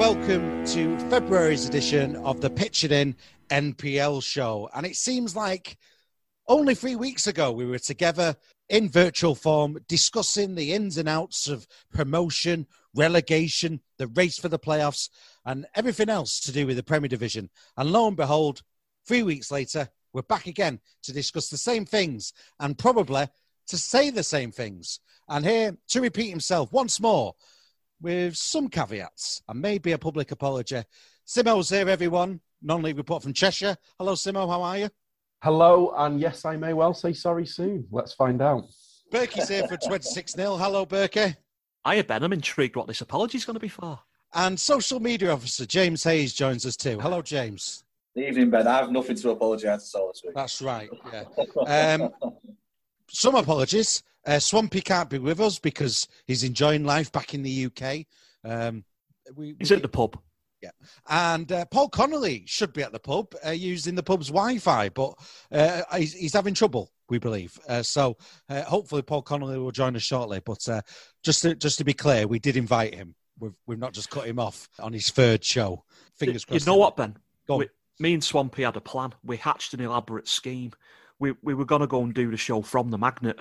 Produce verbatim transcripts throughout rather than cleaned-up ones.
welcome to February's edition of the Pitch It In N P L show. And it seems like only three weeks ago we were together in virtual form discussing the ins and outs of promotion, relegation, the race for the playoffs, and everything else to do with the Premier Division. And lo and behold, three weeks later, we're back again to discuss the same things and probably to say the same things. And here to repeat himself once more, with some caveats and maybe a public apology. Simo's here, everyone. Non-league report from Cheshire. Hello, Simo. How are you? Hello, and yes, I may well say sorry soon. Let's find out. Berkey's here for twenty-six nil. Hello, Berkey. Hiya, Ben. I'm intrigued what this apology is going to be for. And social media officer James Hayes joins us too. Hello, James. Good evening, Ben. I have nothing to apologise for this week. That's right, yeah. Um, some apologies. Uh, Swampy can't be with us because he's enjoying life back in the U K. Um, we, he's we, at the pub. Yeah. And uh, Paul Connolly should be at the pub uh, using the pub's Wi-Fi, but uh, he's, he's having trouble, we believe. Uh, so uh, hopefully Paul Connolly will join us shortly. But uh, just, to, just to be clear, we did invite him. We've, we've not just cut him off on his third show. Fingers crossed. You know what, Ben? We, me and Swampy had a plan. We hatched an elaborate scheme. We we were going to go and do the show from the Magnet.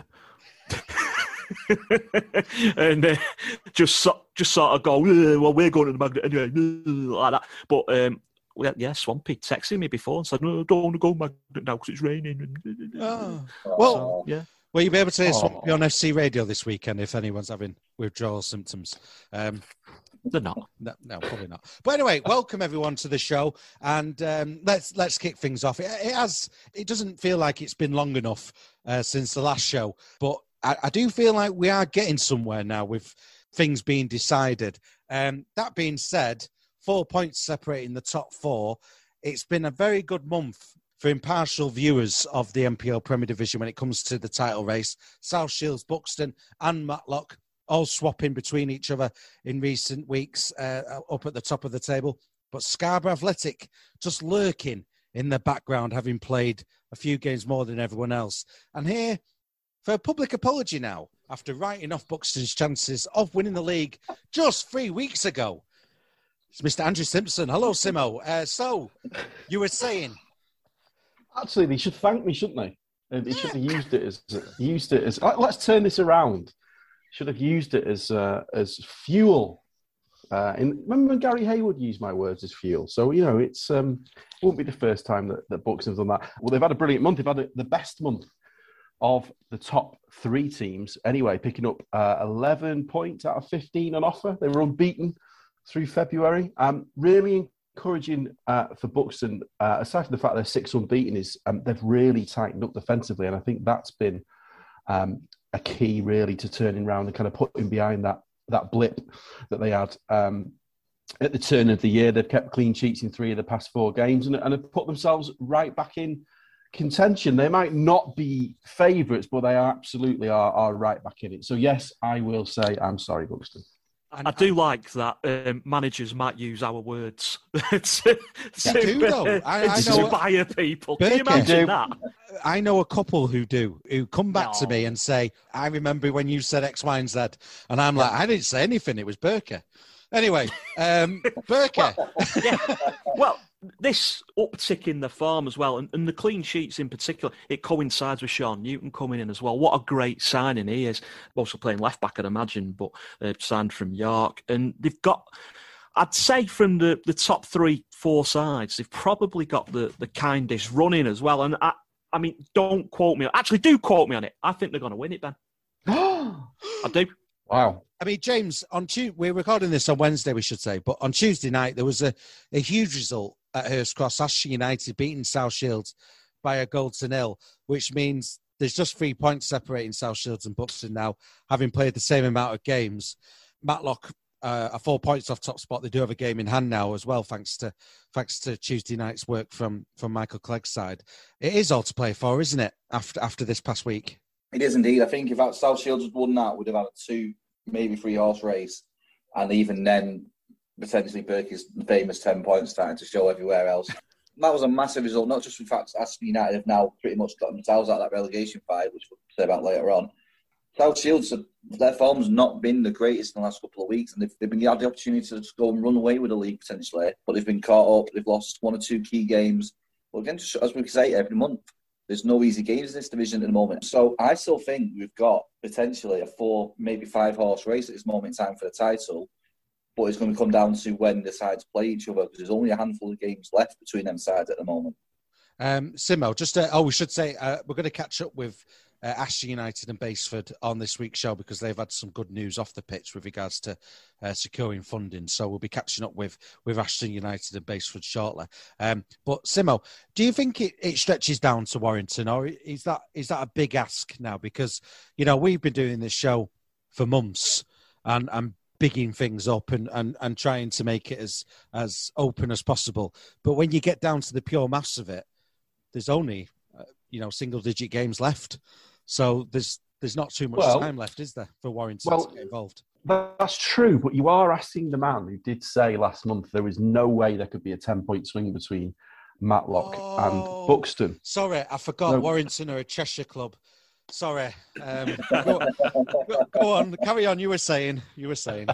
and uh, just so, just sort of go, well, we're going to the Magnet anyway, like that. But um, yeah, Swampy texted me before and said, no, I don't want to go Magnet now because it's raining. Oh. Well, so, yeah. Well, you'll be able to hear Swampy on F C Radio this weekend if anyone's having withdrawal symptoms. Um, They're not. No, no, probably not. But anyway, welcome everyone to the show, and um, let's let's kick things off. It, it has. It doesn't feel like it's been long enough uh, since the last show, but I, I do feel like we are getting somewhere now with things being decided. Um, that being said, four points separating the top four. It's been a very good month for impartial viewers of the N P L Premier Division when it comes to the title race. South Shields, Buxton, and Matlock all swapping between each other in recent weeks uh, up at the top of the table. But Scarborough Athletic just lurking in the background, having played a few games more than everyone else. And here, for a public apology now, after writing off Buxton's chances of winning the league just three weeks ago, it's Mister Andrew Simpson. Hello, Simo. Uh, so, you were saying... Actually, they should thank me, shouldn't they? They should have used it as... used it as. Let's turn this around. Should have used it as uh, as fuel. Uh, and remember when Gary Hayward used my words as fuel? So, you know, it's um, it won't be the first time that, that Bucks have done that. Well, they've had a brilliant month. They've had a, the best month of the top three teams. Anyway, picking up uh, eleven points out of fifteen on offer. They were unbeaten through February. Um, really encouraging uh, for Buxton, uh, aside from the fact they're six unbeaten, is um, they've really tightened up defensively. And I think that's been... Um, a key really to turning around and kind of putting behind that that blip that they had um, at the turn of the year. They've kept clean sheets in three of the past four games and, and have put themselves right back in contention. They might not be favourites, but they are absolutely are, are right back in it. So yes, I will say I'm sorry, Buxton. I do like that um, managers might use our words to, to yeah, do, though. I, I inspire know, people. Can you imagine do. that? I know a couple who do, who come back no. to me and say, I remember when you said X, Y, and Z. And I'm like, I didn't say anything. It was Burker. Anyway, um, Burker. Well, yeah. well, this uptick in the form as well, and, and the clean sheets in particular, it coincides with Sean Newton coming in as well. What a great signing he is. Also playing left back, I'd imagine, but uh, signed from York. And they've got, I'd say from the, the top three, four sides, they've probably got the, the kindest running as well. And I, I mean, don't quote me. Actually, do quote me on it. I think they're going to win it, Ben. I do. Wow. I mean, James, on Tuesday, we're recording this on Wednesday, we should say, but on Tuesday night, there was a, a huge result at Hurst Cross. Ashton United beating South Shields by a goal to nil, which means there's just three points separating South Shields and Buxton now, having played the same amount of games. Matlock uh, are four points off top spot. They do have a game in hand now as well, thanks to thanks to Tuesday night's work from, from Michael Clegg's side. It is all to play for, isn't it, after after this past week? It is indeed. I think if South Shields had won that, we'd have had a two, maybe three horse race. And even then, potentially Berkey's famous ten points starting to show everywhere else. That was a massive result, not just in fact Aston United have now pretty much got themselves out of that relegation fight, which we'll say about later on. South Shields, their form's not been the greatest in the last couple of weeks, and they've, they've been had the opportunity to just go and run away with the league potentially, but they've been caught up. They've lost one or two key games. But again, as we say every month, there's no easy games in this division at the moment. So I still think we've got potentially a four, maybe five horse race at this moment in time for the title, but it's going to come down to when the sides play each other, because there's only a handful of games left between them sides at the moment. Um, Simo, just uh, oh, we should say uh, we're going to catch up with uh, Ashton United and Basford on this week's show because they've had some good news off the pitch with regards to uh, securing funding. So we'll be catching up with with Ashton United and Basford shortly. Um, but Simo, do you think it, it stretches down to Warrington, or is that is that a big ask now? Because you know we've been doing this show for months and and bigging things up and, and, and trying to make it as as open as possible. But when you get down to the pure maths of it, there's only, uh, you know, single-digit games left. So there's there's not too much well, time left, is there, for Warrington well, to get involved? That's true, but you are asking the man who did say last month there was no way there could be a ten-point swing between Matlock oh, and Buxton. Sorry, I forgot no. Warrington are a Cheshire club. Sorry. Um, go, go, go on, carry on. You were saying. You were saying.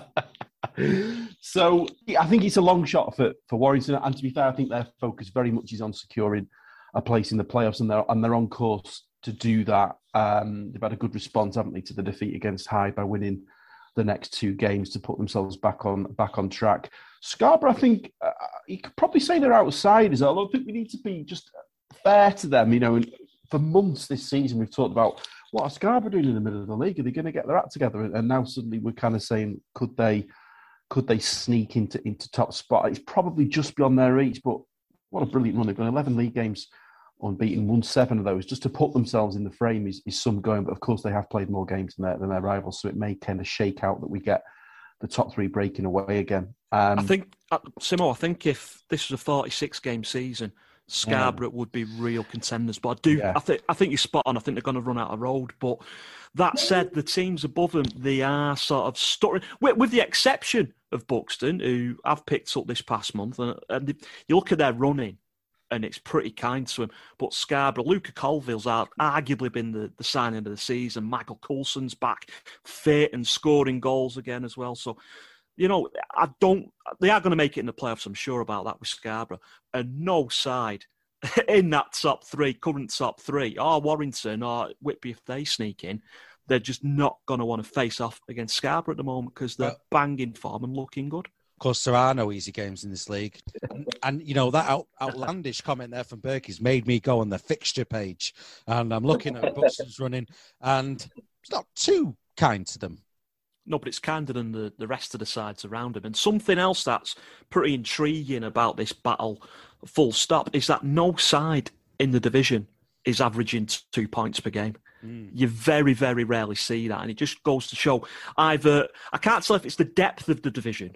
So I think it's a long shot for, for Warrington. And to be fair, I think their focus very much is on securing a place in the playoffs, and they're, and they're on course to do that. Um, they've had a good response, haven't they, to the defeat against Hyde by winning the next two games to put themselves back on back on track. Scarborough, I think, uh, you could probably say they're outsiders, although I think we need to be just fair to them. You know, and for months this season, we've talked about what are Scarborough doing in the middle of the league? Are they going to get their act together? And now suddenly we're kind of saying, could they could they sneak into, into top spot? It's probably just beyond their reach, but what a brilliant run. They've got eleven league games unbeaten, won seven of those. Just to put themselves in the frame is, is some going, but of course they have played more games than their, than their rivals, so it may kind of shake out that we get the top three breaking away again. Um, I think, uh, Simo, I think if this was a forty-six game season, Scarborough yeah. would be real contenders. But I do, yeah. I think, I think you're spot on. I think they're going to run out of road. But that said, the teams above them, they are sort of stuttering, with, with the exception of Buxton, who I've picked up this past month. And, and you look at their running, and it's pretty kind to him. But Scarborough, Luca Colville's out, arguably been the, the signing of the season. Michael Coulson's back, fit and scoring goals again as well. So, you know, I don't. They are going to make it in the playoffs, I'm sure about that with Scarborough. And no side in that top three, current top three, or Warrington or Whitby, if they sneak in, they're just not going to want to face off against Scarborough at the moment because they're well, banging form and looking good. Of course, there are no easy games in this league. And, and you know, that out, outlandish comment there from Berkey's made me go on the fixture page. And I'm looking at Buxton's running, and it's not too kind to them. No, but it's kinder than the, the rest of the sides around them. And something else that's pretty intriguing about this battle, full stop, is that no side in the division is averaging two points per game. Mm. You very, very rarely see that. And it just goes to show either, I can't tell if it's the depth of the division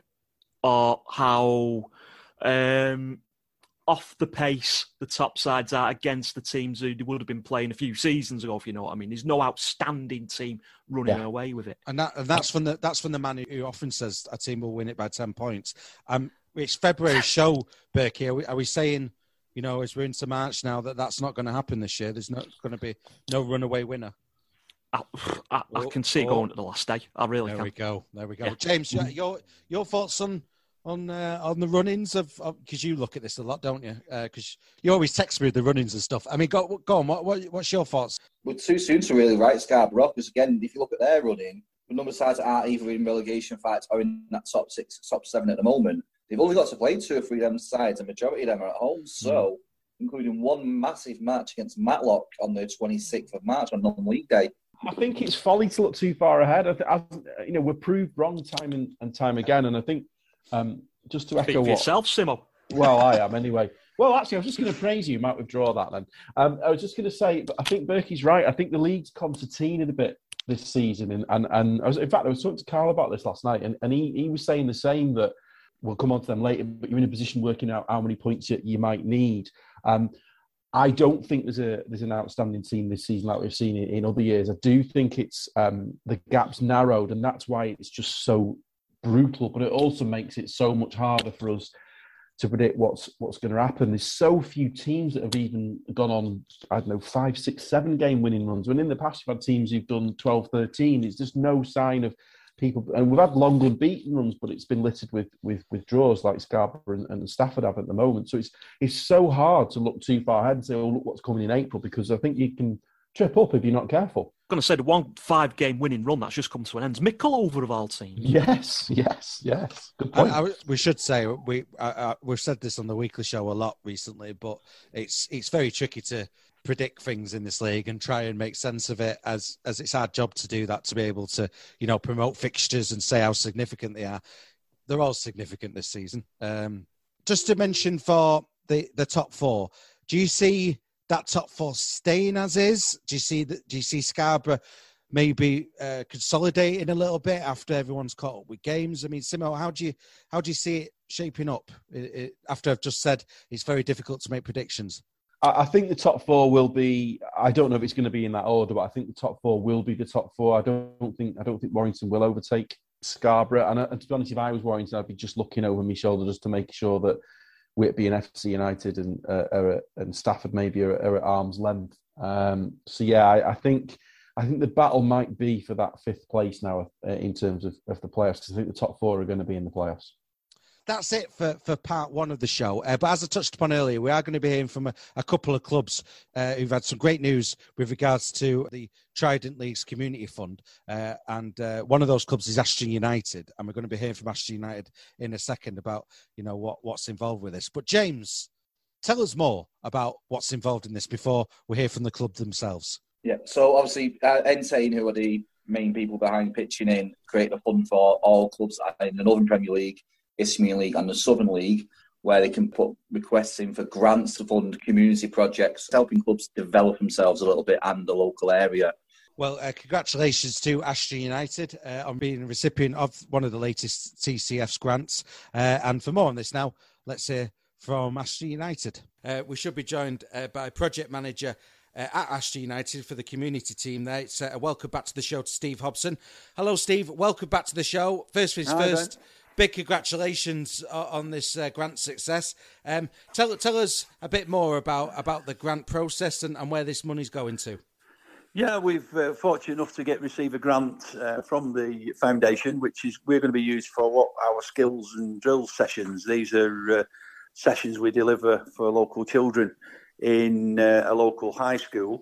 or how um, off the pace the top sides are against the teams who would have been playing a few seasons ago, if you know what I mean. There's no outstanding team running yeah. away with it. And that and that's from the that's from the man who often says a team will win it by ten points. Um, it's February's show, Berkey. Are we, are we saying, you know, as we're into March now, that that's not going to happen this year? There's not going to be no runaway winner. I, I, oh, I can see it oh. going to the last day. I really there can. There we go. There we go. Yeah. James, your your thoughts on on uh, on the run-ins of because you look at this a lot, don't you? Because uh, you always text me the run-ins and stuff. I mean, go go on. What, what what's your thoughts? We're too soon to really write Scarborough because again, if you look at their running, the number of sides that aren't either in relegation fights or in that top six, top seven at the moment, they've only got to play two or three of them sides. A majority of them are at home, so. Mm. Including one massive match against Matlock on the twenty-sixth of March on non-league day. I think it's folly to look too far ahead. I, I, you know, we're proved wrong time and, and time again. And I think um, just to echo Speak for what yourself, Simo. Well, I am anyway. Well, actually, I was just going to praise you. You might withdraw that then. Um, I was just going to say, but I think Berkey's right. I think the league's concertinaed a bit this season, and and, and I was, in fact, I was talking to Carl about this last night, and, and he, he was saying the same, that we'll come on to them later, but you're in a position working out how many points you, you might need. Um, I don't think there's a there's an outstanding team this season like we've seen in, in other years. I do think it's um, the gap's narrowed, and that's why it's just so brutal. But it also makes it so much harder for us to predict what's what's going to happen. There's so few teams that have even gone on, I don't know, five, six, seven game winning runs. When in the past you've had teams who've done twelve, thirteen, it's just no sign of people. And we've had long unbeaten runs, but it's been littered with with, with draws like Scarborough and, and Stafford have at the moment. So it's it's so hard to look too far ahead and say, oh, look what's coming in April, because I think you can trip up if you're not careful. I'm going to say the one five-game winning run that's just come to an end. Mickle over of all teams. Yes, yes, yes. Good point. I, I, we should say we I, I, we've said this on the weekly show a lot recently, but it's it's very tricky to predict things in this league and try and make sense of it, as as it's our job to do that, to be able to, you know, promote fixtures and say how significant they are. They're all significant this season. Um, just to mention for the the top four, do you see that top four staying as is? Do you see that? Do you see Scarborough maybe uh, consolidating a little bit after everyone's caught up with games? I mean, Simo, how do you how do you see it shaping up? It, it, after I've just said it's very difficult to make predictions. I, I think the top four will be. I don't know if it's going to be in that order, but I think the top four will be the top four. I don't think. I don't think Warrington will overtake Scarborough. And, and to be honest, if I was Warrington, I'd be just looking over my shoulder just to make sure that Whitby and F C United and uh, are at, and Stafford maybe are, are at arm's length. Um, so yeah, I, I think I think the battle might be for that fifth place now uh, in terms of, of the playoffs, because I think the top four are going to be in the playoffs. That's it for, for part one of the show. Uh, but as I touched upon earlier, we are going to be hearing from a, a couple of clubs uh, who've had some great news with regards to the Trident League's Community Fund. Uh, and uh, one of those clubs is Ashton United. And we're going to be hearing from Ashton United in a second about, you know, what, what's involved with this. But James, tell us more about what's involved in this before we hear from the club themselves. Yeah, so obviously uh, Entain, who are the main people behind pitching in, created a fund for all clubs in the Northern Premier League, Isthmian League and the Southern League, where they can put requests in for grants to fund community projects, helping clubs develop themselves a little bit and the local area. Well, uh, congratulations to Ashton United uh, on being a recipient of one of the latest T C F's grants. Uh, and for more on this now, let's hear from Ashton United. Uh, we should be joined uh, by project manager Uh, at Ashton United for the community team there. It's uh, a welcome back to the show to Steve Hobson. Hello, Steve. Welcome back to the show. First things Hi, first, Dan. Big congratulations on this uh, grant success. Um, tell tell us a bit more about, about the grant process and, and where this money's going to. Yeah, we've uh, fortunate enough to get receive a grant uh, from the foundation, which is we're going to be used for what our skills and drills sessions. These are uh, sessions we deliver for local children in uh, a local high school.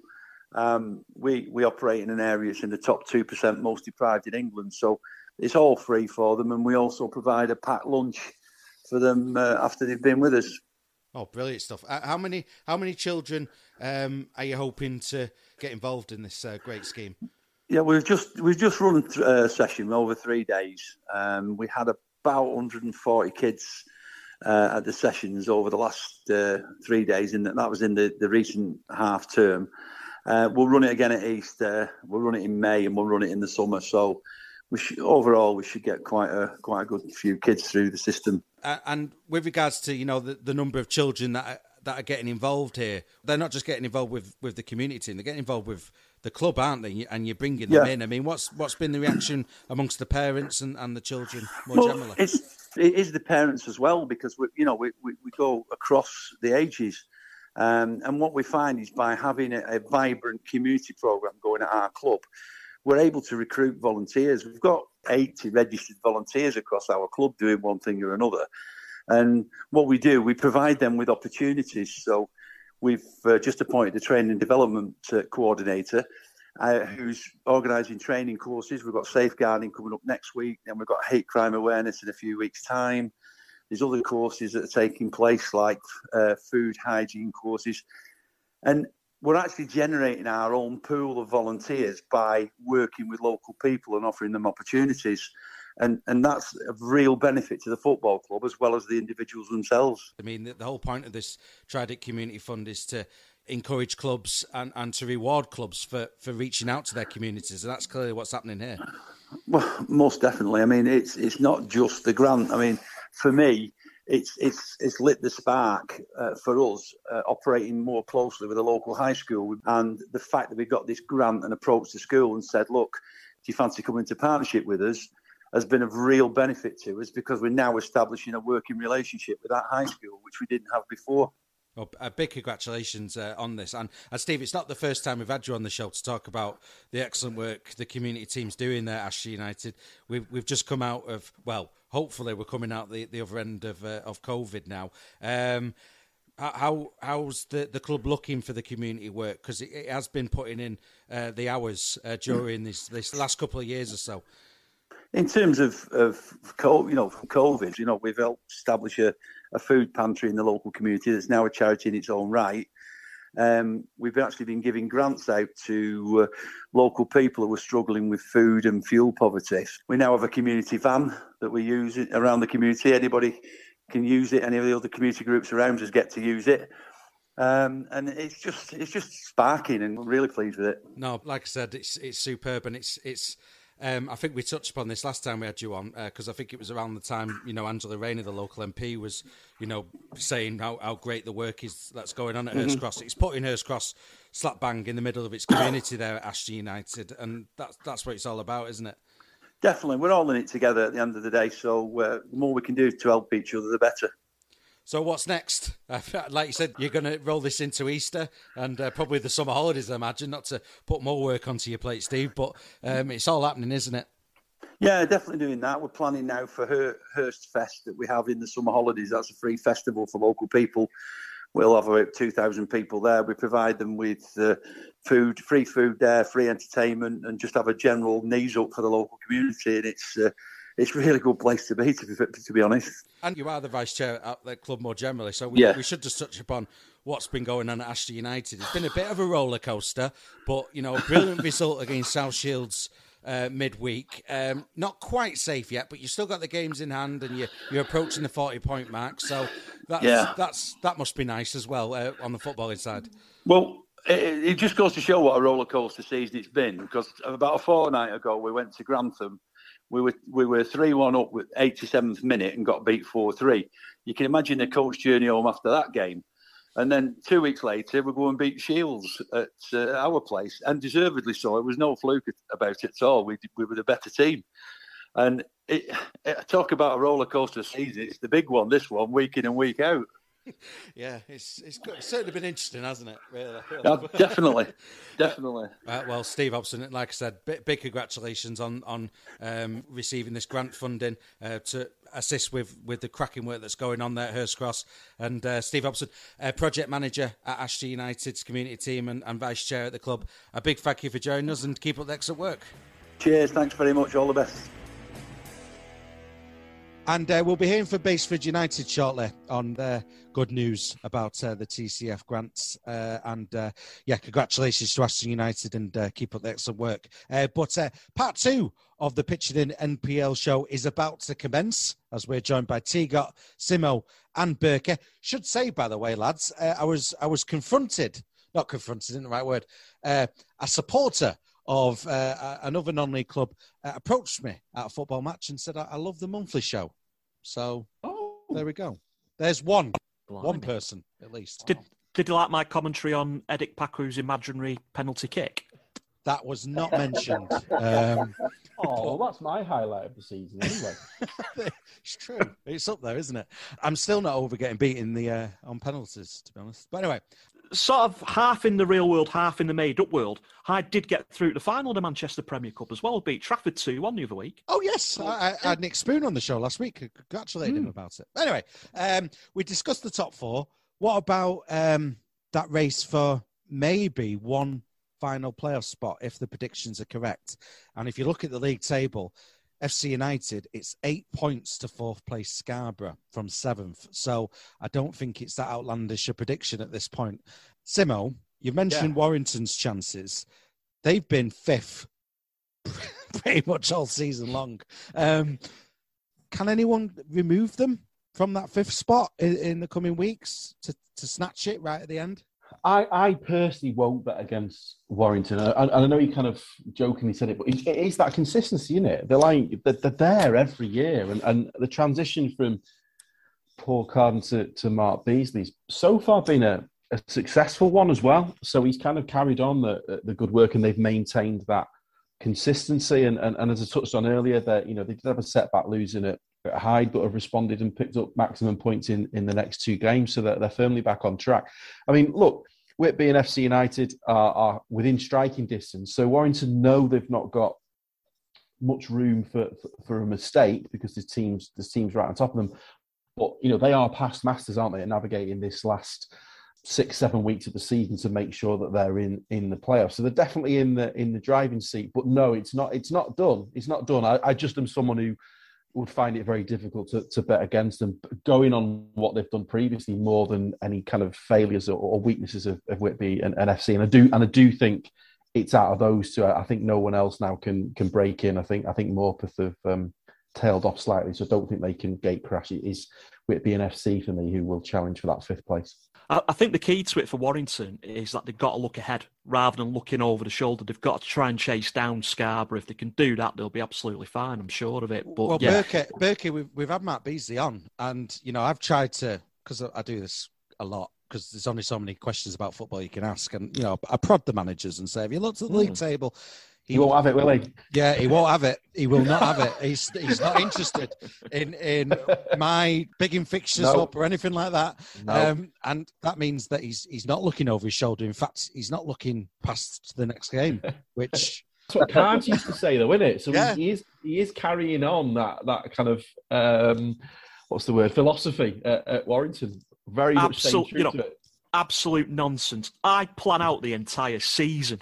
Um, we we operate in an area that's in the top two percent most deprived in England, so it's all free for them, and we also provide a packed lunch for them uh, after they've been with us. Oh, brilliant stuff! Uh, how many how many children um, are you hoping to get involved in this uh, great scheme? Yeah, we've just we've just run a session over three days. Um, we had about one hundred forty kids Uh, at the sessions over the last uh, three days, and that was in the, the recent half term. Uh, we'll run it again at Easter. We'll run it in May, and we'll run it in the summer. So, we should, overall, we should get quite a quite a good few kids through the system. Uh, and with regards to you know the, the number of children that are, that are getting involved here, they're not just getting involved with, with the community team; they're getting involved with the club, aren't they? And you're bringing them yeah. in. I mean, what's what's been the reaction amongst the parents and, and the children more well, generally? It's, It is the parents as well, because we, you know, we, we, we go across the ages, um, and what we find is by having a, a vibrant community program going at our club, we're able to recruit volunteers. We've got eighty registered volunteers across our club doing one thing or another, and what we do, we provide them with opportunities. So we've uh, just appointed a training and development uh, coordinator. Uh, who's organising training courses. We've got safeguarding coming up next week, then we've got hate crime awareness in a few weeks' time. There's other courses that are taking place, like uh, food hygiene courses. And we're actually generating our own pool of volunteers by working with local people and offering them opportunities. And and that's a real benefit to the football club as well as the individuals themselves. I mean, the, the whole point of this Trident Community Fund is to encourage clubs and, and to reward clubs for, for reaching out to their communities, and that's clearly what's happening here. Well, most definitely. I mean, it's it's not just the grant. I mean, for me, it's it's it's lit the spark uh, for us uh, operating more closely with a local high school, and the fact that we got this grant and approached the school and said, "Look, do you fancy coming into partnership with us?" has been of real benefit to us because we're now establishing a working relationship with that high school, which we didn't have before. Well, a big congratulations uh, on this. And, and Steve, it's not the first time we've had you on the show to talk about the excellent work the community team's doing there at Ashton United. We've, we've just come out of, well, hopefully we're coming out the, the other end of uh, of COVID now. Um, how How's the, the club looking for the community work? Because it, it has been putting in uh, the hours uh, during this, this last couple of years or so. In terms of, of you know, COVID, you know, we've helped establish a, a food pantry in the local community that's now a charity in its own right. Um, we've actually been giving grants out to uh, local people who are struggling with food and fuel poverty. We now have a community van that we use around the community. Anybody can use it. Any of the other community groups around us get to use it. Um, and it's just it's just sparking, and we're really pleased with it. No, like I said, it's it's superb, and it's it's. Um, I think we touched upon this last time we had you on, because uh, I think it was around the time, you know, Angela Rayner, the local M P, was, you know, saying how, how great the work is that's going on at mm-hmm. Hurst Cross. It's putting Hurst Cross slap bang in the middle of its community there at Ashton United, and that's that's what it's all about, isn't it? Definitely. We're all in it together at the end of the day, so uh, the more we can do to help each other, the better. So what's next? Uh, like you said, you're going to roll this into Easter and uh, probably the summer holidays, I imagine, not to put more work onto your plate, Steve, but um, it's all happening, isn't it? Yeah, definitely doing that. We're planning now for Her- Hurst Fest that we have in the summer holidays. That's a free festival for local people. We'll have about two thousand people there. We provide them with uh, food, free food there, free entertainment, and just have a general knees up for the local community. And it's uh, it's a really good place to be, to be, to be honest. And you are the vice chair at the club more generally, so we, yeah. we should just touch upon what's been going on at Ashton United. It's been a bit of a roller coaster, but you know, a brilliant result against South Shields uh, midweek. Um, not quite safe yet, but you've still got the games in hand, and you're you're approaching the forty point mark. So that's yeah. that's that must be nice as well uh, on the footballing side. Well, it, it just goes to show what a roller coaster season it's been. Because about a fortnight ago, we went to Grantham. We were we were three one up with eighty-seventh minute and got beat four three. You can imagine the coach journey home after that game. And then two weeks later, we go and beat Shields at uh, our place, and deservedly so. It was no fluke about it at all. We we were the better team. And it, it, talk about a roller coaster season. It's the big one, this one, week in and week out. Yeah, it's it's, good. It's certainly been interesting, hasn't it? Really? Yeah, definitely, definitely. Uh, well, Steve Hobson, like I said, big, big congratulations on on um, receiving this grant funding uh, to assist with, with the cracking work that's going on there at Hurst Cross. And uh, Steve Hobson, uh, project manager at Ashton United's community team and, and vice chair at the club. A big thank you for joining us, and keep up the excellent work. Cheers, thanks very much. All the best. And uh, we'll be hearing from Baseford United shortly on their good news about uh, the T C F grants. Uh, and uh, yeah, congratulations to Ashton United, and uh, keep up the excellent work. Uh, but uh, part two of the Pitching In N P L show is about to commence, as we're joined by T-Got, Simo and Burke. Should say, by the way, lads, uh, I was I was confronted, not confronted, isn't the right word, uh, a supporter of uh, another non-league club uh, approached me at a football match and said, I, I love the monthly show. So oh. there we go. There's one, Blimey. one person at least. Did Did you like my commentary on Edic Paku's imaginary penalty kick? That was not mentioned. um, oh, well, that's my highlight of the season anyway. It's true. It's up there, isn't it? I'm still not over getting beaten the uh, on penalties, to be honest. But anyway. Sort of half in the real world, half in the made-up world. Hyde did get through to the final of the Manchester Premier Cup as well. Beat Trafford two one the other week. Oh, yes. I, I had Nick Spoon on the show last week. Congratulated mm. him about it. Anyway, um, we discussed the top four. What about um, that race for maybe one final playoff spot if the predictions are correct? And if you look at the league table, F C United, it's eight points to fourth place Scarborough from seventh. So I don't think it's that outlandish a prediction at this point. Simo, you mentioned yeah. Warrington's chances. They've been fifth pretty much all season long. Um, can anyone remove them from that fifth spot in, in the coming weeks to, to snatch it right at the end? I, I personally won't bet against Warrington. I, I, I know you kind of jokingly said it, but it, it is that consistency, isn't it? They're like they're, they're there every year, and, and the transition from Paul Carden to, to Mark Beasley's so far been a, a successful one as well. So he's kind of carried on the the good work, and they've maintained that consistency. And, and, and as I touched on earlier, that you know they did have a setback losing at, at Hyde, but have responded and picked up maximum points in, in the next two games, so that they're firmly back on track. I mean, look, Whitby and F C United are, are within striking distance, so Warrington know they've not got much room for, for, for a mistake because there's teams there's teams right on top of them. But you know they are past masters, aren't they, at navigating this last six, seven weeks of the season to make sure that they're in, in the playoffs. So they're definitely in the in the driving seat. But no, it's not it's not done. It's not done. I, I just am someone who would find it very difficult to, to bet against them, going on what they've done previously more than any kind of failures or, or weaknesses of, of Whitby and, and F C. And I do and I do think it's out of those two. I think no one else now can can break in. I think I think Morpeth have um, tailed off slightly, so I don't think they can gate crash. It is Whitby and F C for me who will challenge for that fifth place. I think the key to it for Warrington is that they've got to look ahead rather than looking over the shoulder. They've got to try and chase down Scarborough. If they can do that, they'll be absolutely fine. I'm sure of it. But well, yeah. Berkey, Berkey, we've we've had Matt Beasley on, and you know I've tried to because I do this a lot because there's only so many questions about football you can ask, and you know I prod the managers and say, "Have you looked at the league mm. table?" He, he won't have it, will he? Yeah, he won't have it. He will not have it. He's he's not interested in in my bigging fixtures no. up or anything like that. No. Um, and that means that he's he's not looking over his shoulder. In fact, he's not looking past the next game, which that's what Carnes used to say, though, isn't it? So yeah. he is he is carrying on that that kind of um, what's the word philosophy at, at Warrington. Very much staying true you know, to it. Absolute nonsense. I plan out the entire season.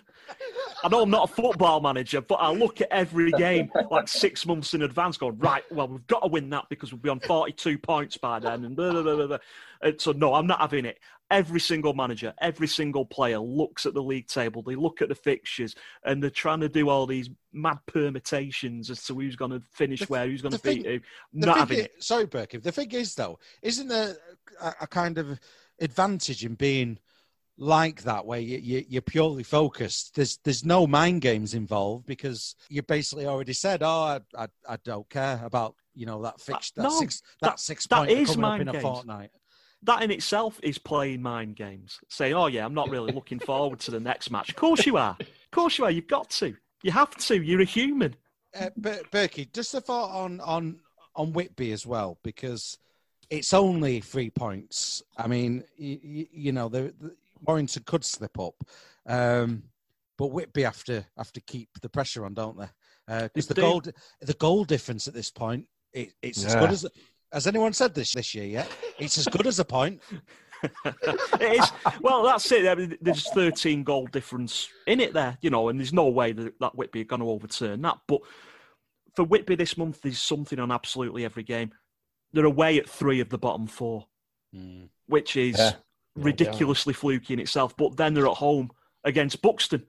I know I'm not a football manager, but I look at every game like six months in advance going, right, well, we've got to win that because we'll be on forty-two points by then. And, blah, blah, blah, blah. And so, no, I'm not having it. Every single manager, every single player looks at the league table. They look at the fixtures and they're trying to do all these mad permutations as to who's going to finish the, where, who's going to beat who. Not having is, it. Sorry, Berkey. The thing is, though, isn't there a, a kind of advantage in being like that, where you, you, you're purely focused? There's there's no mind games involved because you basically already said, oh, I, I, I don't care about, you know, that fixture, that, no, six, that, that six that point is coming mind up in games. a fortnight. That in itself is playing mind games. Saying, oh, yeah, I'm not really looking forward to the next match. Of course you are. Of course you are. You've got to. You have to. You're a human. Uh, Ber- Berkey, just a thought on, on, on Whitby as well, because it's only three points. I mean, you, you know, the, the Warrington could slip up, um, but Whitby have to have to keep the pressure on, don't they? Because uh, the goal the goal difference at this point, it, it's yeah. as good as has anyone said this this year yet? It's as good as a point. It is. Well, that's it. I mean, there's thirteen goal difference in it there, you know, and there's no way that, that Whitby are going to overturn that. But for Whitby this month, there's something on absolutely every game. They're away at three of the bottom four, mm. which is yeah. ridiculously yeah. fluky in itself. But then they're at home against Buxton.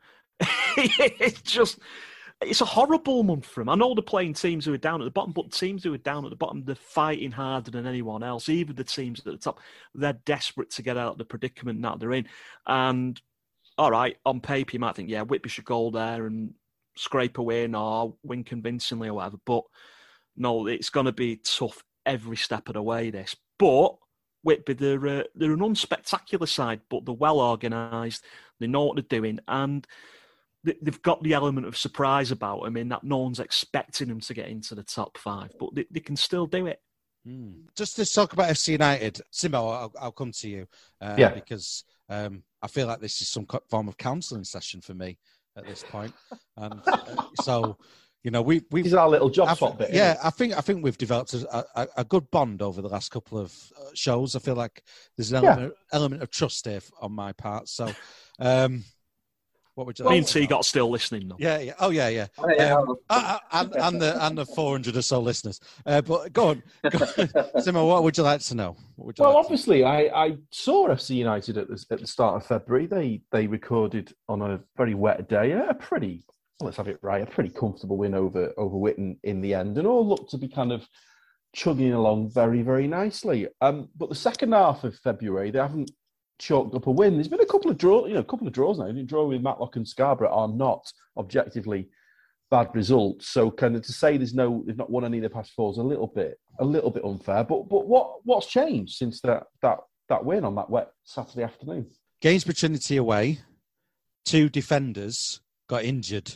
It's just, it's a horrible month for them. I know they're playing teams who are down at the bottom, but teams who are down at the bottom, they're fighting harder than anyone else. Even the teams at the top, they're desperate to get out of the predicament that they're in. And all right, on paper, you might think, yeah, Whitby should go there and scrape a win or win convincingly or whatever. But no, it's going to be tough every step of the way, this. But Whitby, they're, uh, they're an unspectacular side, but they're well organised. They know what they're doing. And they, they've got the element of surprise about them in that no one's expecting them to get into the top five. But they, they can still do it. Mm. Just to talk about F C United, Simo, I'll, I'll come to you. Uh, yeah. Because um, I feel like this is some form of counselling session for me at this point. And uh, so... You know, we we've this is our little job I, spot bit. Yeah, I think I think we've developed a, a, a good bond over the last couple of shows. I feel like there's an element, yeah. element of trust here on my part. So, um, what would you? Me like and T got still listening though. Yeah, yeah. Oh, yeah, yeah. Oh, yeah. Um, uh, and, and the and the four hundred or so listeners. Uh, but go on, go on. Simo, what would you like to know? What would you well, like obviously, to know? I, I saw F C United at the at the start of February. They they recorded on a very wet day a pretty. Let's have it right, a pretty comfortable win over over Whitton in the end, and all looked to be kind of chugging along very, very nicely. Um, but the second half of February, they haven't chalked up a win. There's been a couple of draws, you know, a couple of draws now. The draw with Matlock and Scarborough are not objectively bad results. So, kind of to say there's no, they've not won any of the past four is a little bit, a little bit unfair. But but what what's changed since that that that win on that wet Saturday afternoon? Gainsborough Trinity away, two defenders got injured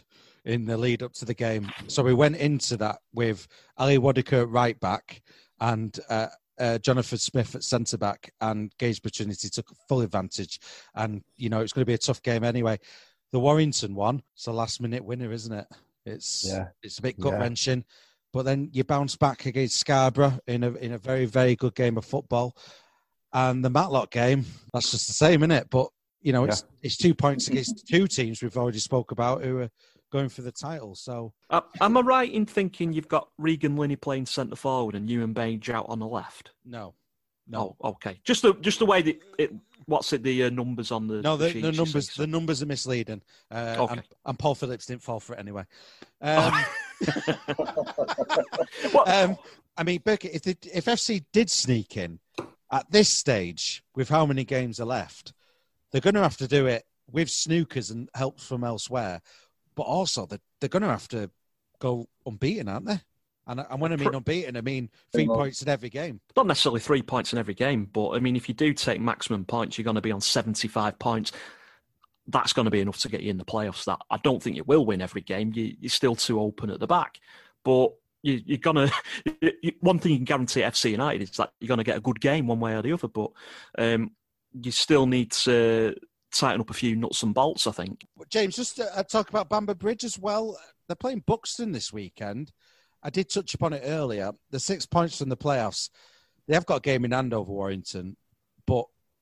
in the lead up to the game. So we went into that with Ali Wadika at right back and uh, uh, Jonathan Smith at centre back, and Gage Opportunity took full advantage. And, you know, it's going to be a tough game anyway. The Warrington one, it's a last minute winner, isn't it? It's yeah. it's a bit gut wrenching. Yeah. But then you bounce back against Scarborough in a in a very, very good game of football. And the Matlock game, that's just the same, isn't it? But, you know, it's yeah. it's two points against two teams we've already spoke about who are going for the title. So, uh, am I right in thinking you've got Regan Linney playing centre forward and Ewan Page out on the left? No. No. Oh, okay. Just the just the way that it. What's it? The uh, numbers on the no, the, the, the numbers. The numbers are misleading. Uh, okay. and, and Paul Phillips didn't fall for it anyway. Um, what? um, I mean, Burkett, if they, if F C did sneak in at this stage with how many games are left, they're going to have to do it with snookers and help from elsewhere, but also they're, they're going to have to go unbeaten, aren't they? And, and when I mean unbeaten, I mean three points in every game. Not necessarily three points in every game, but I mean, if you do take maximum points, you're going to be on seventy-five points. That's going to be enough to get you in the playoffs. That I don't think you will win every game. You, you're still too open at the back. But you, you're going to... One thing you can guarantee at F C United is that you're going to get a good game one way or the other, but um, you still need to tighten up a few nuts and bolts, I think. James, just to uh, talk about Bamber Bridge as well. They're playing Buxton this weekend. I did touch upon it earlier. The six points from the playoffs, they have got a game in hand over Warrington. But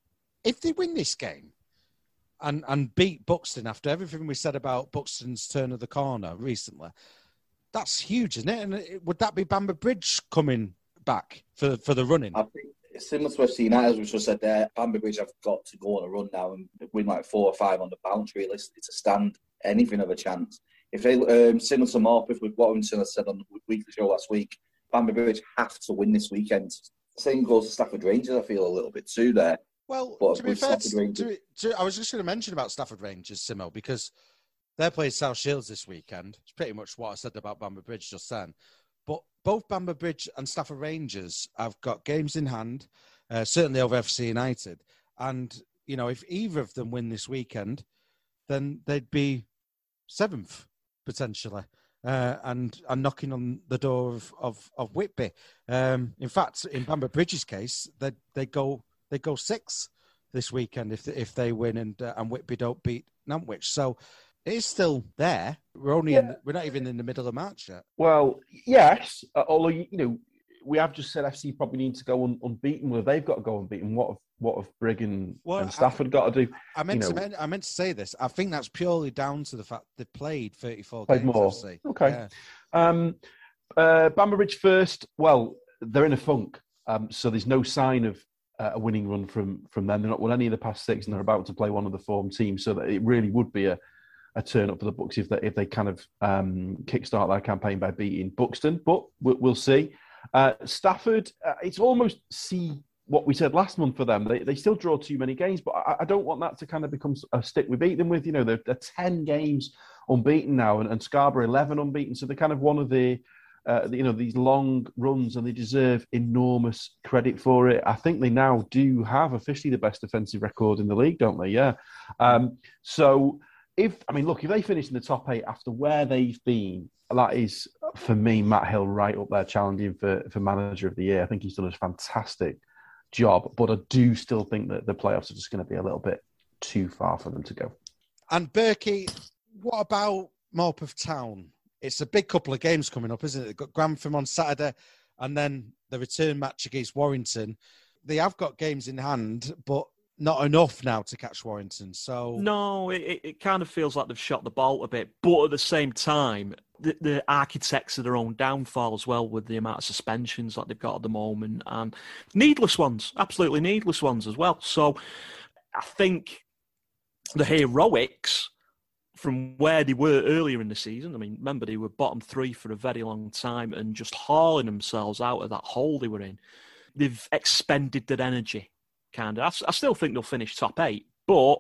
if they win this game and, and beat Buxton after everything we said about Buxton's turn of the corner recently, that's huge, isn't it? And would that be Bamber Bridge coming back for, for the running? I think it's similar to F C United, as we just said there. Bamber Bridge have got to go on a run now and win like four or five on the bounce, realistically, to stand anything of a chance. If they, um, similar to Morpeth with what Warrington has said on the weekly show last week, Bamber Bridge have to win this weekend. Same goes to Stafford Rangers, I feel a little bit too there. Well, but to be fair, to, to, to, I was just going to mention about Stafford Rangers, Simo, because they're playing South Shields this weekend. It's pretty much what I said about Bamber Bridge just then. But both Bamber Bridge and Stafford Rangers have got games in hand, uh, certainly over F C United. And, you know, if either of them win this weekend, then they'd be seventh. Potentially, uh, and and knocking on the door of of, of Whitby. Um, in fact, in Bamber Bridge's case, they they go they go six this weekend if they, if they win and uh, and Whitby don't beat Nantwich. So it is still there. We're only yeah. in the, we're not even in the middle of March yet. Well, yes, uh, although you know we have just said F C probably need to go un, unbeaten. Well, they've got to go unbeaten. What have what have Brigg and, well, and Stafford I, got to do? I meant you to know, I meant to say this. I think that's purely down to the fact they played thirty-four played games. more. F C. Okay. Yeah. Um, uh, Bamber Bridge first. Well, they're in a funk, um, so there's no sign of uh, a winning run from from them. They're not won any of the past six, and they're about to play one of the form teams. So that it really would be a, a turn up for the Bucks if they if they kind of um, kickstart their campaign by beating Buxton. But we'll, we'll see. Uh, Stafford, uh, it's almost see what we said last month for them. They they still draw too many games, but I, I don't want that to kind of become a stick we beat them with. You know, they're, they're ten games unbeaten now, and, and Scarborough eleven unbeaten. So they're kind of one of the, uh, the, you know, these long runs, and they deserve enormous credit for it. I think they now do have officially the best defensive record in the league, don't they? Yeah. Um, so if, I mean, look, if they finish in the top eight after where they've been, that is, for me, Matt Hill right up there challenging for, for manager of the year. I think he's done a fantastic job, but I do still think that the playoffs are just going to be a little bit too far for them to go. And Berkey, what about Morpeth Town? It's a big couple of games coming up, isn't it? They've got Grantham on Saturday and then the return match against Warrington. They have got games in hand, but not enough now to catch Warrington. So no, it, it kind of feels like they've shot the ball a bit, but at the same time, the, the architects of their own downfall as well, with the amount of suspensions that they've got at the moment, and needless ones, absolutely needless ones as well. So I think the heroics from where they were earlier in the season, I mean, remember they were bottom three for a very long time and just hauling themselves out of that hole they were in. They've expended their energy. Kind of. I, I still think they'll finish top eight, but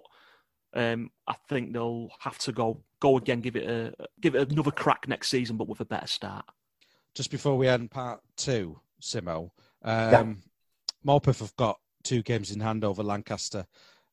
um, I think they'll have to go go again, give it a give it another crack next season, but with a better start. Just before we end part two, Simo, um, yeah. Morpeth have got two games in hand over Lancaster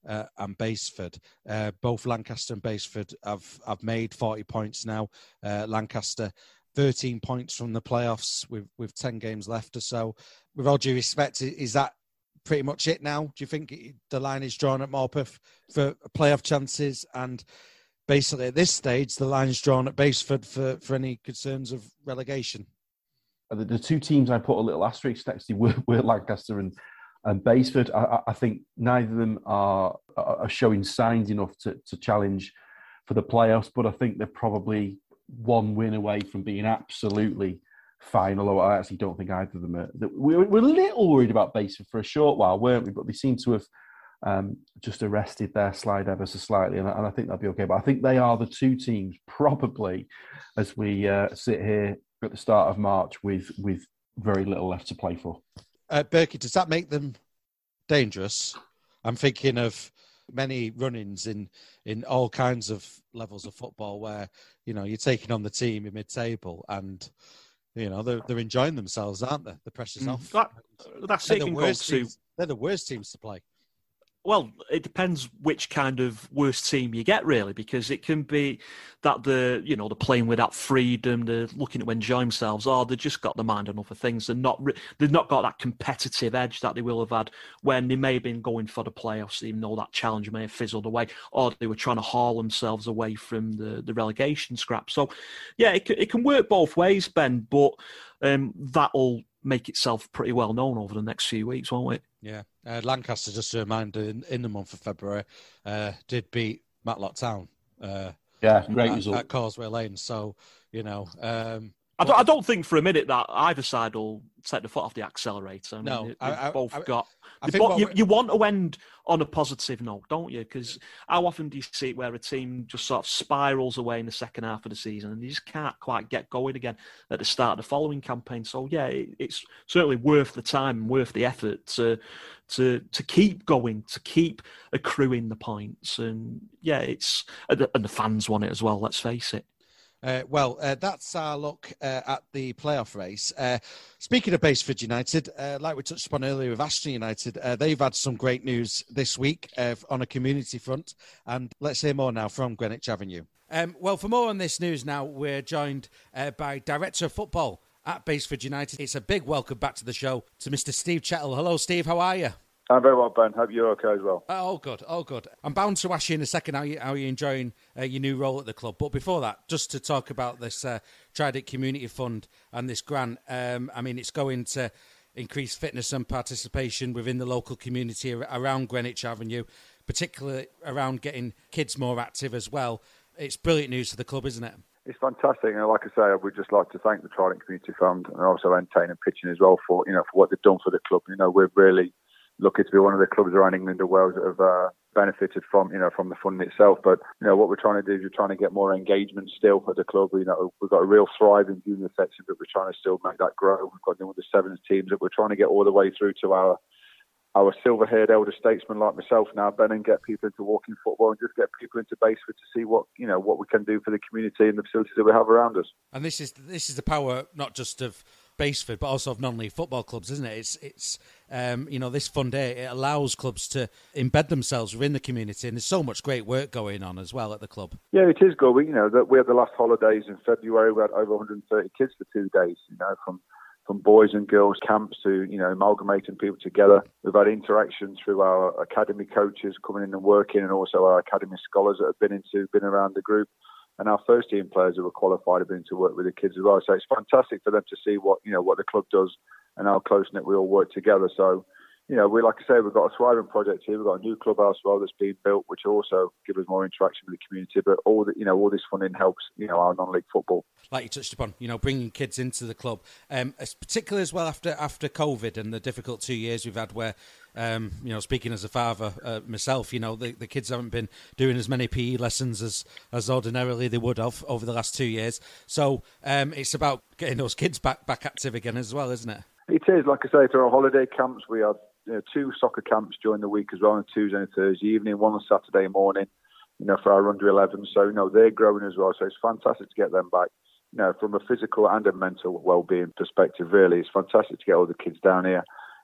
uh, and Baseford. Uh, both Lancaster and Baseford have, have made forty points now. Uh, Lancaster, thirteen points from the playoffs with, with ten games left or so. With all due respect, is that pretty much it now? Do you think the line is drawn at Morpeth for playoff chances? And basically at this stage, the line is drawn at Baseford for, for any concerns of relegation? The, the two teams I put a little asterisk next to were, were Lancaster and, and Baseford. I, I think neither of them are, are showing signs enough to, to challenge for the playoffs, but I think they're probably one win away from being absolutely fine, although I actually don't think either of them are. We were, we were a little worried about Baseford for a short while, weren't we? But they seem to have um, just arrested their slide ever so slightly, and, and I think they'll be okay. But I think they are the two teams probably, as we uh, sit here at the start of March with with very little left to play for. Uh, Berkey, does that make them dangerous? I'm thinking of many run-ins in, in all kinds of levels of football where, you know, you're taking on the team in mid-table and, you know, they're, they're enjoying themselves, aren't they? The pressure's Mm. off. That, that's they're, it the can go worst to... teams, they're the worst teams to play. Well, it depends which kind of worst team you get, really, because it can be that the you know they're playing with that freedom, they're looking to enjoy themselves, or they've just got their mind on other things. They're not, they've not got that competitive edge that they will have had when they may have been going for the playoffs, even though that challenge may have fizzled away, or they were trying to haul themselves away from the, the relegation scrap. So, yeah, it it can work both ways, Ben, but um, that'll make itself pretty well known over the next few weeks, won't it? Yeah. Uh, Lancaster, just a reminder, in, in the month of February, uh, did beat Matlock Town. Uh, yeah, great at, result. At Causeway Lane. So, you know... Um, I don't, I don't think for a minute that either side will take the foot off the accelerator. I mean, No, they, I- I- both I- got... I they think bo- what you, we- you want to end on a positive note, don't you? Because how often do you see it where a team just sort of spirals away in the second half of the season and you just can't quite get going again at the start of the following campaign? So, yeah, it, it's certainly worth the time and worth the effort to to to keep going, to keep accruing the points. And, yeah, it's... And the, and the fans want it as well, let's face it. Uh, well, uh, that's our look uh, at the playoff race. Uh, speaking of Baseford United, uh, like we touched upon earlier with Ashton United, uh, they've had some great news this week uh, on a community front. And let's hear more now from Greenwich Avenue. Um, well, for more on this news now, we're joined uh, by Director of Football at Baseford United. It's a big welcome back to the show to Mister Steve Chettle. Hello, Steve. How are you? I'm very well, Ben. Hope you're okay as well. Uh, all good, all good. I'm bound to ask you in a second how, you, how you're enjoying uh, your new role at the club. But before that, just to talk about this uh, Trident Community Fund and this grant, um, I mean, it's going to increase fitness and participation within the local community around Greenwich Avenue, particularly around getting kids more active as well. It's brilliant news for the club, isn't it? It's fantastic, and like I say, we'd just like to thank the Trident Community Fund and also Entain and Pitching as well for you know for what they've done for the club. You know, we're really lucky to be one of the clubs around England and Wales that have uh, benefited from you know from the fund itself. But you know what we're trying to do is we're trying to get more engagement still at the club. You know, we've got a real thriving junior section, but we're trying to still make that grow. We've got the under sevens teams that we're trying to get all the way through to our our silver-haired elder statesmen like myself now, Ben, and get people into walking football and just get people into Baseford to see what you know what we can do for the community and the facilities that we have around us. And this is this is the power not just of Baseford, but also of non-league football clubs, isn't it? It's it's um, you know this fund here, it allows clubs to embed themselves within the community, and there's so much great work going on as well at the club. Yeah, it is good. We, you know that we had the last holidays in February. We had over one hundred thirty kids for two days. You know from. From boys and girls camps to, you know, amalgamating people together. We've had interaction through our academy coaches coming in and working, and also our academy scholars that have been into, been around the group, and our first team players who are qualified have been to work with the kids as well. So it's fantastic for them to see what, you know, what the club does and how close knit we all work together. So, you know, we like I say, we've got a thriving project here. We've got a new clubhouse as well that's being built, which also gives us more interaction with the community. But all the, you know, all this funding helps, you know, our non-league football. Like you touched upon, you know, bringing kids into the club, um, particularly as well after after COVID and the difficult two years we've had, where, um, you know, speaking as a father uh, myself, you know, the, the kids haven't been doing as many P E lessons as as ordinarily they would have over the last two years. So um, it's about getting those kids back back active again as well, isn't it? It is. Like I say, through our holiday camps, we have you know, two soccer camps during the week as well, on Tuesday and Thursday evening, one on Saturday morning, you know, for our under elevens. So, you know, they're growing as well. So it's fantastic to get them back. You know, from a physical and a mental well-being perspective, really, it's fantastic to get all the kids down here.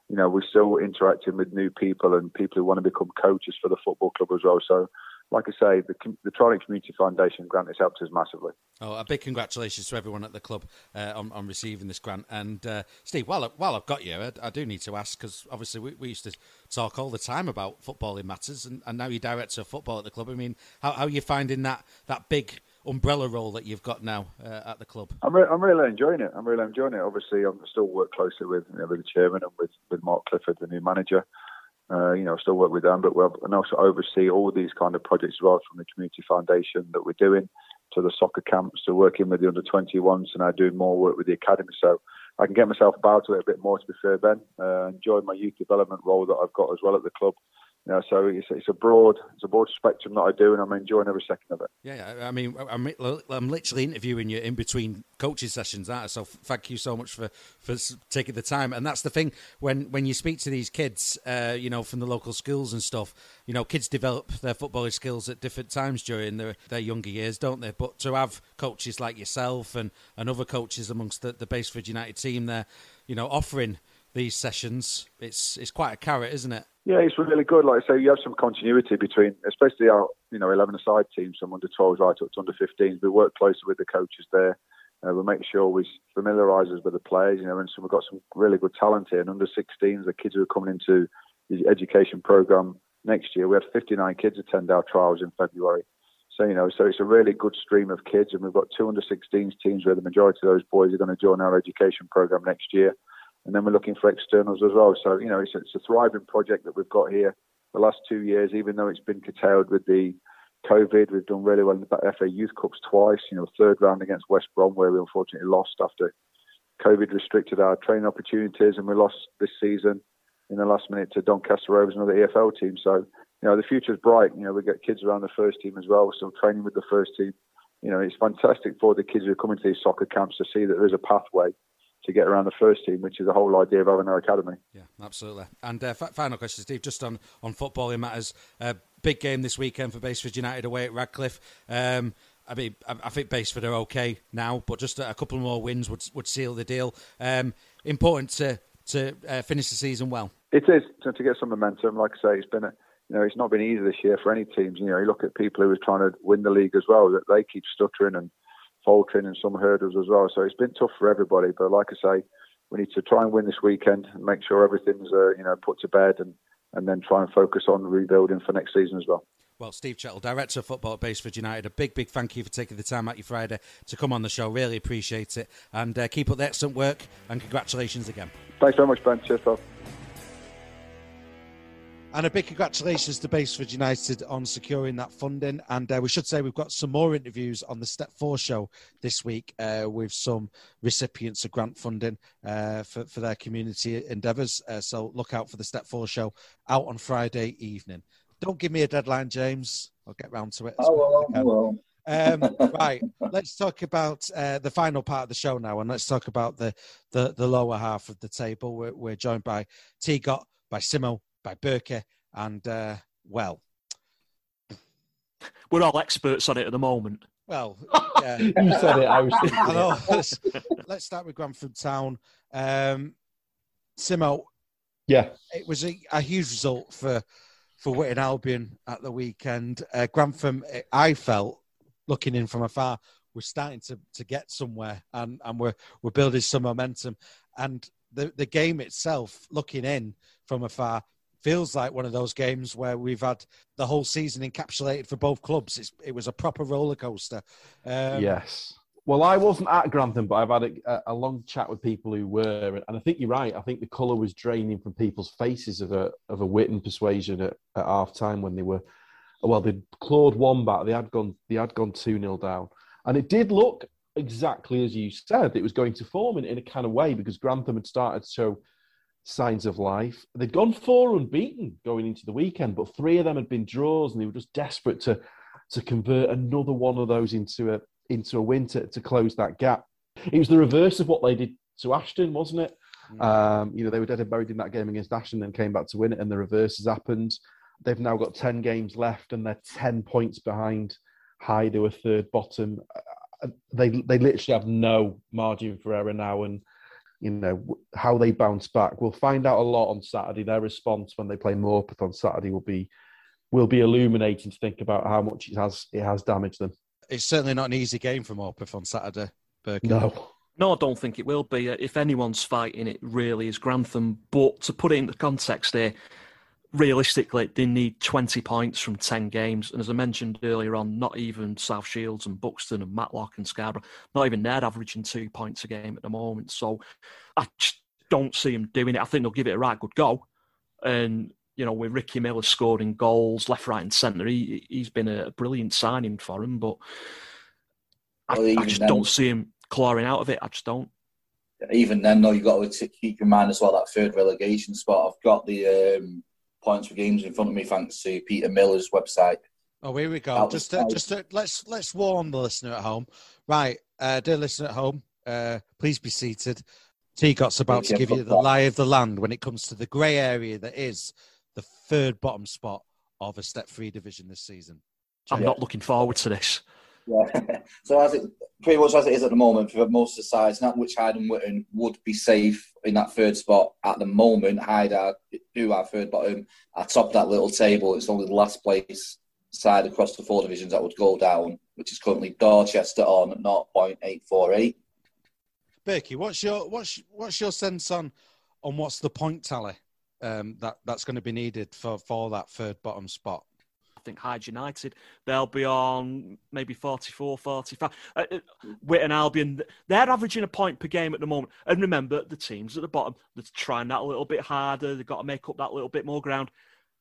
you know, we're still interacting with new people and people who want to become coaches for the football club as well. So, like I say, the, the Trident Community Foundation grant has helped us massively. Oh, a big congratulations to everyone at the club uh, on, on receiving this grant. And uh, Steve, while, I, while I've got you, I, I do need to ask, because obviously we, we used to talk all the time about footballing matters, and, and now you're director of football at the club. I mean, how, how are you finding that, that big umbrella role that you've got now uh, at the club? I'm, re- I'm really enjoying it. I'm really enjoying it. Obviously, I still work closely with, you know, with the chairman and with, with Mark Clifford, the new manager. Uh, you know, I still work with them, but we'll and also oversee all these kind of projects as well, from the community foundation that we're doing to the soccer camps to working with the under twenty-ones and now doing more work with the academy. So I can get myself about to it a bit more, to be fair, Ben. Uh, enjoy my youth development role that I've got as well at the club. You know, so it's, it's a broad, it's a broad spectrum that I do, and I'm enjoying every second of it. Yeah, I mean, I'm, I'm literally interviewing you in between coaching sessions, aren't I? So thank you so much for, for taking the time. And that's the thing, when when you speak to these kids, uh, you know, from the local schools and stuff, you know, kids develop their footballing skills at different times during their, their younger years, don't they? But to have coaches like yourself and, and other coaches amongst the, the Baseford United team there, you know, offering these sessions, it's it's quite a carrot, isn't it? Yeah, it's really good. Like I say, you have some continuity between, especially our, you know, eleven-a-side teams, some under twelves right up to under fifteens. We work closely with the coaches there. Uh, we make sure we familiarise us with the players, you know, and so we've got some really good talent here. And under sixteens, the kids who are coming into the education programme next year, we had fifty-nine kids attend our trials in February. So, you know, so it's a really good stream of kids. And we've got two under sixteens teams where the majority of those boys are going to join our education programme next year. And then we're looking for externals as well. So, you know, it's, it's a thriving project that we've got here the last two years, even though it's been curtailed with the COVID. We've done really well in the F A Youth Cups twice, you know, third round against West Brom, where we unfortunately lost after COVID restricted our training opportunities, and we lost this season in the last minute to Doncaster Rovers, another E F L team. So, you know, the future's bright. You know, we get kids around the first team as well. We're still training with the first team. You know, it's fantastic for the kids who are coming to these soccer camps to see that there is a pathway to get around the first team, which is the whole idea of having our academy. Yeah, absolutely. And uh, f- final question, Steve, just on, on footballing matters. Uh, big game this weekend for Baseford United away at Radcliffe. Um, I mean, I, I think Baseford are okay now, but just a, a couple more wins would would seal the deal. Um, important to to uh, finish the season well. It is, to, to get some momentum. Like I say, it's been a, you know, it's not been easy this year for any teams. You know, you look at people who are trying to win the league as well, that they keep stuttering and faltering in some hurdles as well. So it's been tough for everybody. But like I say, we need to try and win this weekend and make sure everything's uh, you know, put to bed, and, and then try and focus on rebuilding for next season as well. Well, Steve Chettle, Director of Football at Baseford United, a big, big thank you for taking the time out your Friday to come on the show. Really appreciate it. And uh, keep up the excellent work, and congratulations again. Thanks very much, Ben. Cheers, pal. And a big congratulations to Baseford United on securing that funding. And uh, we should say we've got some more interviews on the Step four show this week uh, with some recipients of grant funding uh, for, for their community endeavours. Uh, so look out for the Step four show out on Friday evening. Don't give me a deadline, James. I'll get round to it. Oh, well, oh, well. Um, right, let's talk about uh, the final part of the show now, and let's talk about the, the, the lower half of the table. We're, we're joined by T-Got, by Simo, by Berkey, and, uh, well... We're all experts on it at the moment. Well, yeah. You said it, I was thinking I know. Let's, let's start with Grantham Town. Um, Simo, yeah, it was a, a huge result for for Whitton Albion at the weekend. Uh, Grantham, I felt, looking in from afar, we're starting to, to get somewhere, and, and we're we're building some momentum. And the, the game itself, looking in from afar, feels like one of those games where we've had the whole season encapsulated for both clubs. It's, it was a proper roller coaster. Um, yes. Well, I wasn't at Grantham, but I've had a, a long chat with people who were, and I think you're right. I think the colour was draining from people's faces of a of a Whitton persuasion at, at half time when they were, well, they'd clawed one back. They had gone, they had gone two nil down, and it did look exactly as you said. It was going to form in, in a kind of way, because Grantham had started to show signs of life. They'd gone four unbeaten going into the weekend, but three of them had been draws, and they were just desperate to to convert another one of those into a into a win to, to close that gap. It was the reverse of what they did to Ashton, wasn't it? Mm. Um, you know, they were dead and buried in that game against Ashton, then came back to win it, and the reverse has happened. They've now got ten games left, and they're ten points behind Hyde, who are third bottom. Uh, they they literally have no margin for error now, and you know, how they bounce back. We'll find out a lot on Saturday. Their response when they play Morpeth on Saturday will be will be illuminating to think about how much it has it has damaged them. It's certainly not an easy game for Morpeth on Saturday, Berkey. No. No, I don't think it will be. If anyone's fighting, it really is Grantham. But to put it into context here, realistically, they need twenty points from ten games. And as I mentioned earlier on, not even South Shields and Buxton and Matlock and Scarborough, not even they're averaging two points a game at the moment. So I just don't see them doing it. I think they'll give it a right good go. And, you know, with Ricky Miller scoring goals left, right and centre, he, he's been a brilliant signing for him. But I, well, I just then, don't see him clawing out of it. I just don't. Even then, though, you've got to keep in mind as well that third relegation spot. I've got the um, points for games in front of me thanks to Peter Miller's website. Oh, here we go. Just, uh, just uh, let's let's warn the listener at home. Right, uh, dear listener at home, uh, please be seated. T Got's about to give you the lie of the land when it comes to the grey area that is the third bottom spot of a Step Three division this season. I'm yeah. not looking forward to this. Yeah. So as it pretty much as it is at the moment for most of the sides, Nantwich, Hyde and Witton would be safe in that third spot at the moment. Hyde are, who are third bottom, are top of that little table. It's only the last place side across the four divisions that would go down, which is currently Dorchester on zero point eight four eight. Berkey, what's your what's what's your sense on on what's the point tally um, that that's going to be needed for, for that third bottom spot? I think Hyde United, they'll be on maybe forty-four, forty-five. Uh, Witton Albion, they're averaging a point per game at the moment. And remember, the teams at the bottom, they're trying that a little bit harder. They've got to make up that little bit more ground.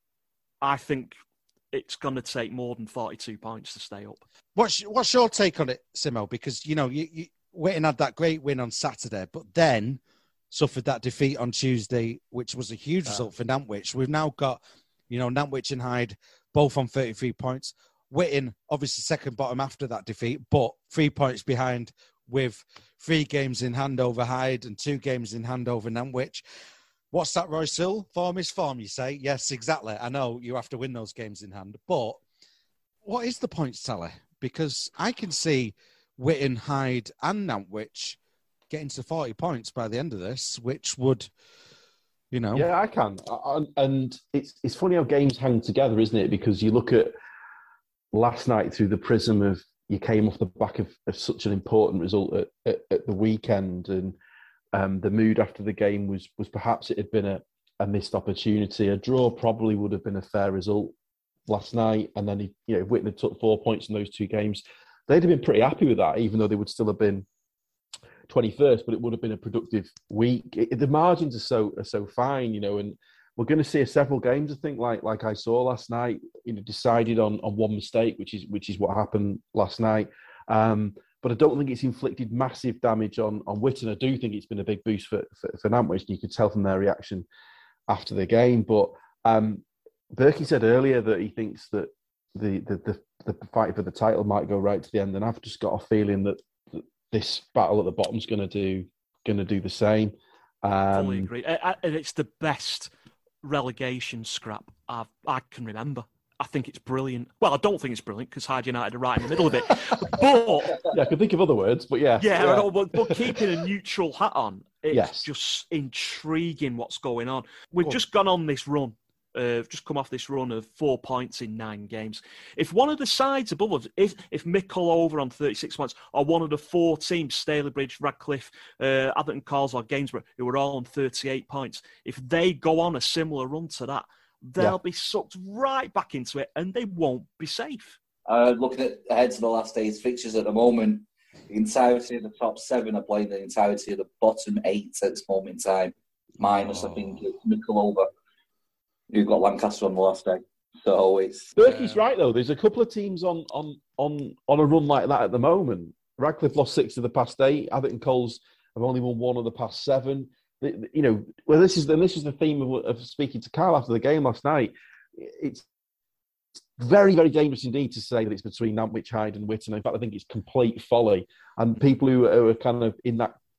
I think it's going to take more than forty-two points to stay up. What's what's your take on it, Simo? Because, you know, you, you, Witton had that great win on Saturday, but then suffered that defeat on Tuesday, which was a huge yeah. result for Nantwich. We've now got, you know, Nantwich and Hyde both on thirty-three points. Witton, obviously second bottom after that defeat, but three points behind with three games in hand over Hyde and two games in hand over Nantwich. What's that, Roy Sill? Form is form, you say? Yes, exactly. I know you have to win those games in hand. But what is the points tally? Because I can see Witton, Hyde and Nantwich getting to forty points by the end of this, which would... You know, yeah, I can, I, and it's it's funny how games hang together, isn't it? Because you look at last night through the prism of you came off the back of, of such an important result at, at, at the weekend, and um, the mood after the game was was perhaps it had been a, a missed opportunity. A draw probably would have been a fair result last night, and then he, you know, Witton took four points in those two games. They'd have been pretty happy with that, even though they would still have been twenty-first, but it would have been a productive week. It, the margins are so are so fine, you know, and we're going to see several games, I think, like like I saw last night, you know, decided on, on one mistake, which is which is what happened last night. Um, but I don't think it's inflicted massive damage on on Witton. I do think it's been a big boost for for, for Nantwich. You could tell from their reaction after the game. But um, Berkey said earlier that he thinks that the the, the the fight for the title might go right to the end, and I've just got a feeling that this battle at the bottom is going to do going to do the same. Um, Fully agree, and it's the best relegation scrap I've, I can remember. I think it's brilliant. Well, I don't think it's brilliant because Hyde United are right in the middle of it. But yeah, I can think of other words, but yeah, yeah, yeah. I know, but, but keeping a neutral hat on, it's yes. just intriguing what's going on. We've cool. just gone on this run. Uh, just come off this run of four points in nine games. If one of the sides above us, if, if Mickle over on thirty-six points, or one of the four teams, Stalybridge, Radcliffe, uh, Atherton Calls or Gainsborough, who are all on thirty-eight points, if they go on a similar run to that, they'll yeah. be sucked right back into it and they won't be safe. Uh, looking at ahead to the last day's fixtures at the moment, the entirety of the top seven are playing the entirety of the bottom eight at this moment in time, minus, oh. I think, Mickle over. You've got Lancaster on the last day. So it's... Berkey's uh, right, though. There's a couple of teams on, on, on, on a run like that at the moment. Radcliffe lost six of the past eight. Atherton Coles have only won one of the past seven. The, the, you know, well, this is, and this is the theme of, of speaking to Carl after the game last night. It's very, very dangerous indeed to say that it's between Nantwich, Hyde and Witton. In fact, I think it's complete folly. And people who are kind of in that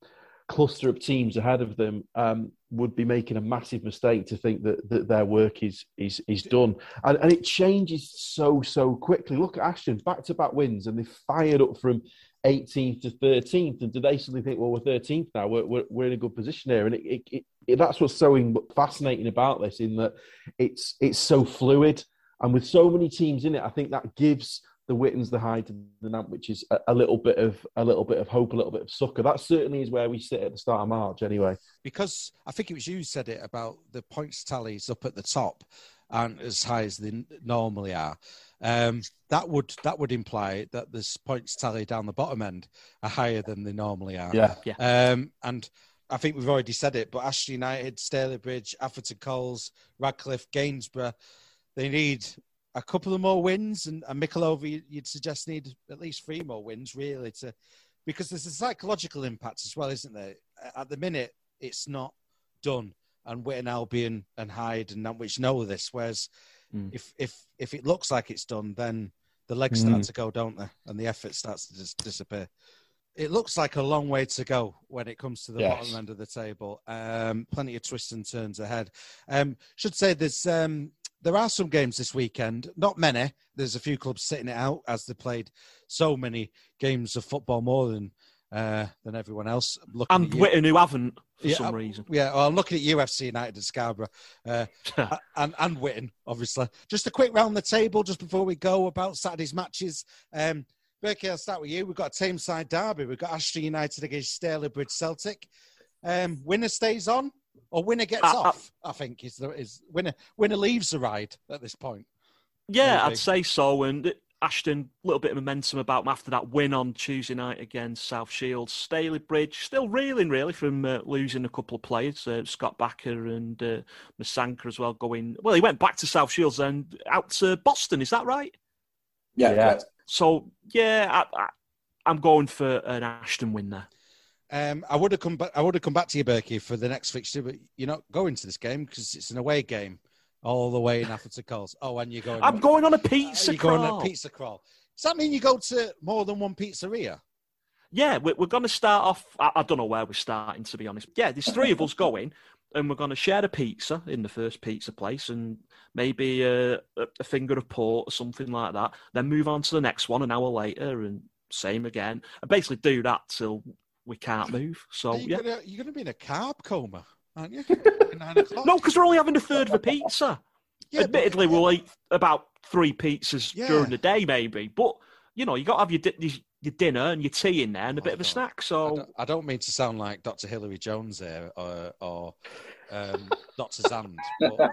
cluster of teams ahead of them um, would be making a massive mistake to think that, that their work is is is done. And, and it changes so, so quickly. Look at Ashton, back-to-back wins, and they fired up from eighteenth to thirteenth. And do they suddenly think, well, we're thirteenth now, we're, we're, we're in a good position here? And it, it, it, that's what's so fascinating about this, in that it's it's so fluid. And with so many teams in it, I think that gives the Wittens, the Hyde, and the Nantwiches a, a little bit of a little bit of hope, a little bit of succour. That certainly is where we sit at the start of March, anyway. Because I think it was you who said it about the points tallies up at the top aren't as high as they normally are. Um, that would that would imply that the points tally down the bottom end are higher than they normally are. Yeah, yeah. Um, and I think we've already said it, but Ashton United, Stalybridge, Atherton Coles, Radcliffe, Gainsborough, they need a couple of more wins, and, and Mickleover, you'd suggest, need at least three more wins, really, to because there's a psychological impact as well, isn't there? At the minute, it's not done, and Witton, Albion, and Hyde and Nantwich know this. Whereas, mm. if if if it looks like it's done, then the legs start mm. to go, don't they? And the effort starts to just disappear. It looks like a long way to go when it comes to the yes. bottom end of the table. Um, plenty of twists and turns ahead. Um, should say there's. Um, There are some games this weekend, not many. There's a few clubs sitting it out as they played so many games of football more than uh, than everyone else. And Witton, who haven't, for yeah, some reason. Yeah, well, I'm looking at U F C United and Scarborough uh, and, and Witton, obviously. Just a quick round the table just before we go about Saturday's matches. Um, Berkey, I'll start with you. We've got a Tameside derby. We've got Ashton United against Stalybridge Celtic. Um, winner stays on. Or winner gets uh, off, uh, I think, is the is winner winner leaves the ride at this point. Yeah, maybe. I'd say so. And Ashton, a little bit of momentum about them after that win on Tuesday night against South Shields. Stalybridge, still reeling, really, from uh, losing a couple of players. Uh, Scott Backer and uh, Masanka as well going... Well, he went back to South Shields and out to Boston, is that right? Yeah, yeah. So, yeah, I, I, I'm going for an Ashton win there. Um, I would have come back. I would have come back to you, Berkey, for the next fixture, but you're not going to this game because it's an away game, all the way in Atherton Coles. Oh, and you're going. I'm on, going on a pizza. Uh, you're crawl. going on a pizza crawl. Does that mean you go to more than one pizzeria? Yeah, we're, we're going to start off. I, I don't know where we're starting, to be honest. Yeah, there's three of us going, and we're going to share a pizza in the first pizza place, and maybe a, a finger of port or something like that. Then move on to the next one an hour later, and same again, and basically do that till we can't move. So you're yeah, gonna, you're going to be in a carb coma, aren't you? Nine o'clock. No, because we're only having a third of a pizza. Yeah, Admittedly, but, yeah. we'll eat about three pizzas yeah. during the day, maybe. But you know, you got to have your, your your dinner and your tea in there and a oh, bit of a snack. So I don't, I don't mean to sound like Doctor Hilary Jones here or, or um, Doctor Zand. But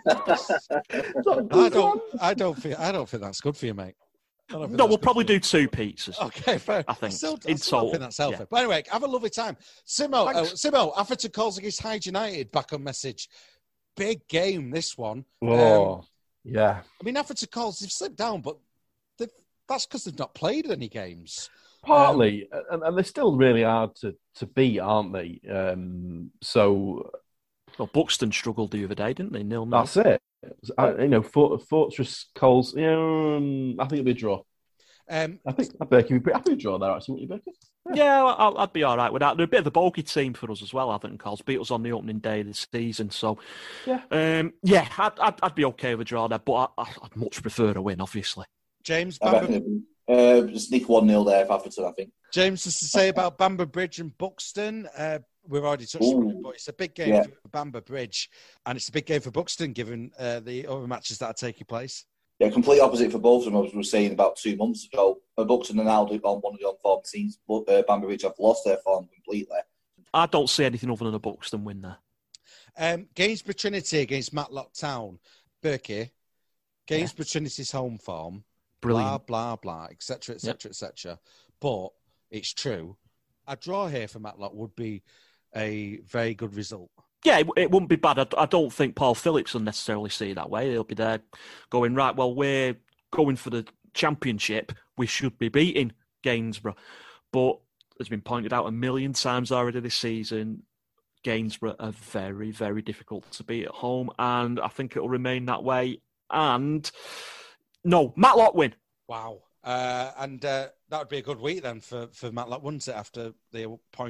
I don't. I don't feel. I don't think that's good for you, mate. No, we'll probably do two pizzas. Okay, fair. I think. Still, in I still don't think that's healthy. Yeah. But anyway, have a lovely time. Simo, uh, Simo, Atherton Coles against Hyde United, back on message. Big game, this one. Oh, um, yeah. I mean, Atherton Coles, they've slipped down, but that's because they've not played any games. Partly, um, and, and they're still really hard to, to beat, aren't they? Um, so... Well, Buxton struggled the other day, didn't they? Nil nil. That's it. I, you know, Fort, Fortress, Coles, you know, um, I think it'll be a draw. Um, I think Berkey would be happy to draw there, actually, wouldn't you, Berkey? Yeah, yeah I'll, I'd be all right with that. They're a bit of a bulky team for us as well, I think, Coles. Beat us on the opening day of the season, so... Yeah, um, yeah I'd, I'd, I'd be okay with a draw there, but I, I'd much prefer a win, obviously. James? Bamber... Uh, sneak one nil there for Atherton, I think. James, just to say about Bamber Bridge and Buxton, uh, we've already touched on it, but it's a big game yeah. for Bamber Bridge, and it's a big game for Buxton, given uh, the other matches that are taking place. Yeah, complete opposite for both of them, as we were saying about two months ago. Buxton and Aldi on one of the on-form teams, but uh, Bamber Bridge have lost their form completely. I don't see anything other than a Buxton win there. Um, Gainsborough Trinity against Matlock Town. Berkey, Gainsborough yeah. Trinity's home form. Brilliant. Blah, blah, blah, et cetera, et cetera, yep. et cetera. But it's true. A draw here for Matlock would be a very good result. Yeah, it, it wouldn't be bad. I, I don't think Paul Phillips will necessarily see it that way. He'll be there going, right, well, we're going for the championship. We should be beating Gainsborough. But as been pointed out a million times already this season, Gainsborough are very, very difficult to beat at home. And I think it'll remain that way. And... No, Matlock win. Wow. Uh, and uh, that would be a good week then for, for Matlock, wouldn't it, after the point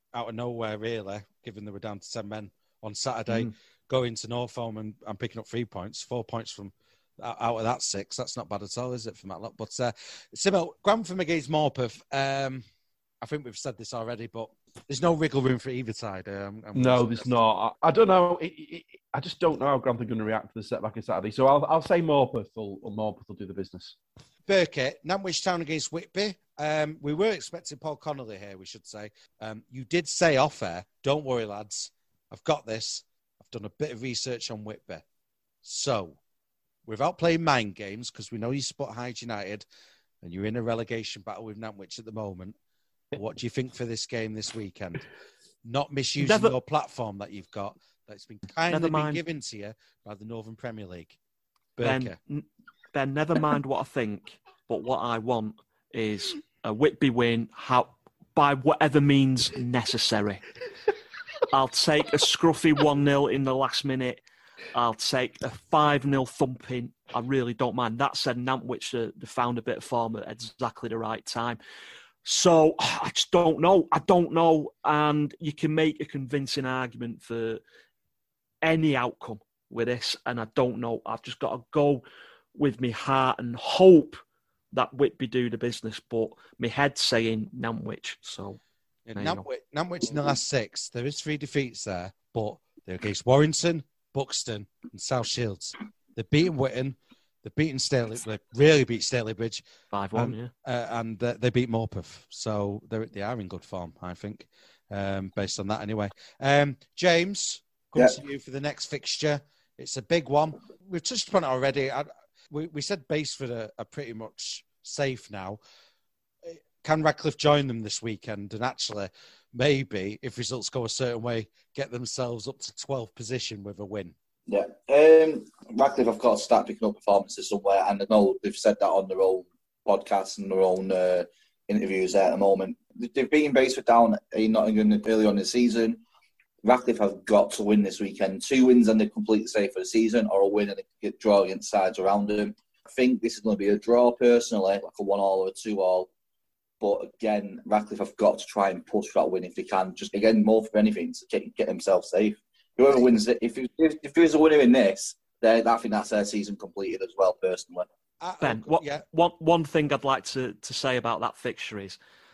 out of nowhere, really, given they were down to ten men on Saturday, Mm. going to Norfolk and, and picking up three points, four points from out of that six. That's not bad at all, is it, for Matlock? But, uh, Simo, Grantham against Morpeth. Um, I think we've said this already, but there's no wriggle room for either side. Um, no, there's not. I, I don't know. It, it, I just don't know how Grantham are going to react to the setback on Saturday. So I'll, I'll say Morpeth will, or Morpeth will do the business. Burkett, Nantwich Town against Whitby. Um, we were expecting Paul Connolly here, we should say. Um, you did say off air, don't worry, lads. I've got this. I've done a bit of research on Whitby. So, without playing mind games, because we know you support Hyde United and you're in a relegation battle with Nantwich at the moment, what do you think for this game this weekend? Not misusing Never, your platform that you've got, that's been kindly been mind. given to you by the Northern Premier League. Ben, n- Ben, never mind what I think, but what I want is a Whitby win how, by whatever means necessary. I'll take a scruffy one nil in the last minute. I'll take a five nil thumping. I really don't mind. That said, Nantwich, uh, they found a bit of form at exactly the right time. So, I just don't know. I don't know. And you can make a convincing argument for any outcome with this. And I don't know. I've just got to go with my heart and hope that Whitby do the business. But my head's saying Nantwich. So, yeah, Nantwich, Nantwich in the last six. There is three defeats there, but they're against Warrington, Buxton and South Shields. They're beating Whitton. They've beaten Staley. They really beat Staley Bridge. five one, and, yeah. Uh, and uh, they beat Morpeth. So they they are in good form, I think, um, based on that anyway. Um, James, come yeah. to you for the next fixture. It's a big one. We've touched upon it already. I, we, we said Baseford are, are pretty much safe now. Can Radcliffe join them this weekend and actually, maybe, if results go a certain way, get themselves up to twelfth position with a win? Yeah. Um, Radcliffe have got to start picking up performances somewhere, and I know they've said that on their own podcasts and their own uh, interviews there at the moment. They've been Baseford down in Nottingham early on in the season. Radcliffe have got to win this weekend. Two wins and they're completely safe for the season, or a win and they get draw against sides around them. I think this is going to be a draw, personally, like a one-all or a two-all. But again, Radcliffe have got to try and push for that win if they can. Just, again, more for anything, to get, get themselves safe. Whoever wins it, if, if, if there's a winner in this, then I think that's their season completed as well, personally. Uh, Ben, oh, what, yeah. one, one thing I'd like to, to say about that fixture is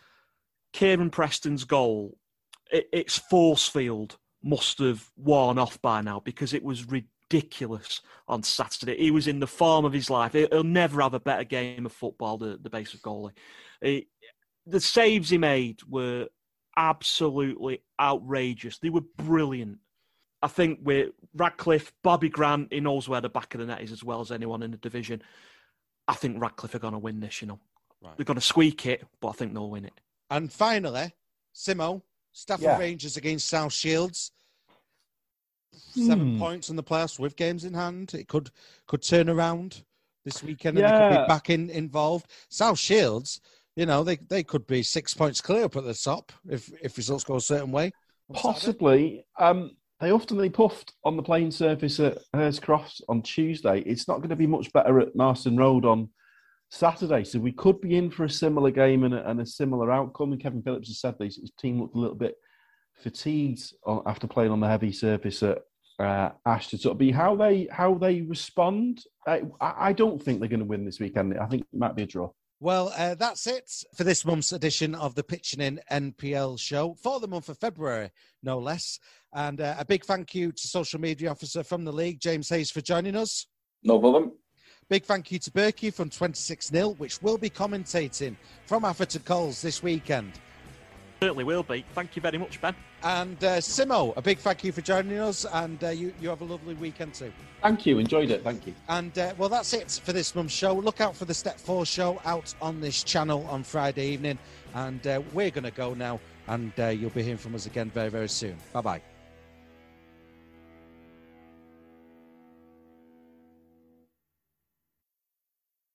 Kieran Preston's goal, it, its force field must have worn off by now because it was ridiculous on Saturday. He was in the form of his life. He'll never have a better game of football, the, the Baseford goalie. He, the saves he made were absolutely outrageous. They were brilliant. I think with Radcliffe, Bobby Grant, he knows where the back of the net is as well as anyone in the division. I think Radcliffe are going to win this, you know. Right. They're going to squeak it, but I think they'll win it. And finally, Simo, Stafford yeah. Rangers against South Shields. Seven hmm. points on the playoffs with games in hand. It could could turn around this weekend and yeah. they could be back in involved. South Shields, you know, they, they could be six points clear up at the top if, if results go a certain way. Possibly. Um, they often puffed on the playing surface at Hurst Cross on Tuesday. It's not going to be much better at Marston Road on Saturday, so we could be in for a similar game and a, and a similar outcome. And Kevin Phillips has said this, his team looked a little bit fatigued on, after playing on the heavy surface at uh, Ashton. So it'll be how they how they respond. I, I don't think they're going to win this weekend. I think it might be a draw. Well, uh, that's it for this month's edition of the Pitching In N P L show for the month of February, no less. And uh, a big thank you to social media officer from the league, James Hayes, for joining us. No problem. Big thank you to Berkey from twenty-six nil, which will be commentating from Atherton Coles this weekend. Certainly will be. Thank you very much, Ben. And uh, Simo, a big thank you for joining us, and uh, you, you have a lovely weekend too. Thank you. Enjoyed it. Thank you. And, uh, well, that's it for this month's show. Look out for the Step four show out on this channel on Friday evening. And uh, we're going to go now, and uh, you'll be hearing from us again very, very soon. Bye-bye.